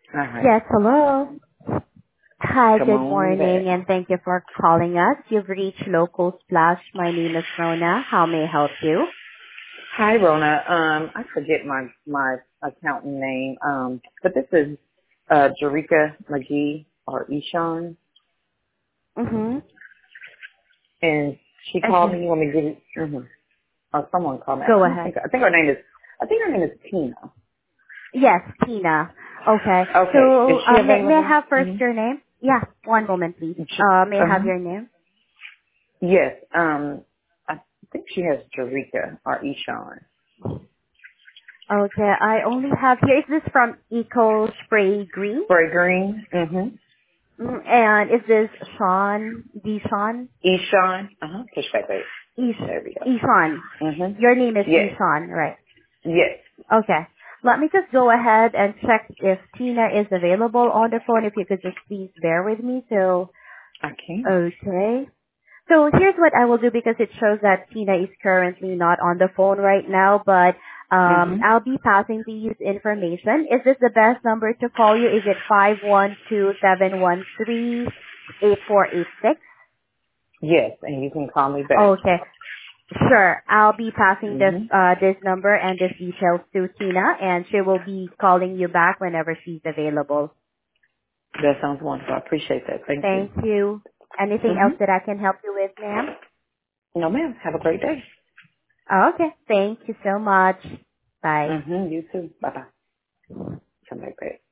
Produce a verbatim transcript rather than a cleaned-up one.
All right. Yes, hello. Hi, Come good on back. morning, and thank you for calling us. You've reached Local Splash. My name is Rona. How may I help you? Hi, Rona. Um, I forget my my accountant name. Um, but this is uh Jerika McGee or Eshawn, Mm-hmm. and she called Okay, me. You want me to give it? Mm-hmm. Or someone called me. go I don't ahead. think. I think her name is. I think her name is Tina. Yes, Tina. Okay, Okay. Is so she uh, may, may I available? have first Mm-hmm. your name? Yeah, one moment, please. Uh, may I have Uh-huh. your name? Yes. Um, I think she has Jerika or Eshawn. Okay, I only have here. Is this from Eco Spray Green? Spray Green. Mm-hmm. Mm, and is this Sean? Deshaun? Eshawn. Uh-huh. Push back, babe. Ish, There we go. Ishan. Mhm. Your name is Yes. Ishan, right? Yes. Okay. Let me just go ahead and check if Tina is available on the phone. If you could just please bear with me. So, I can. okay. So here's what I will do because it shows that Tina is currently not on the phone right now, but um, Mhm. I'll be passing these information. Is this the best number to call you? Is it five one two seven one three eight four eight six? Yes, and you can call me back. Okay. Sure. I'll be passing this Mhm. uh this number and this details to Tina, and she will be calling you back whenever she's available. That sounds wonderful. I appreciate that. Thank you. Thank you. Anything else Mhm. that I can help you with, ma'am? No, ma'am. Have a great day. Oh, okay. Thank you so much. Bye. Mhm. You too. Bye bye. Come back, babe.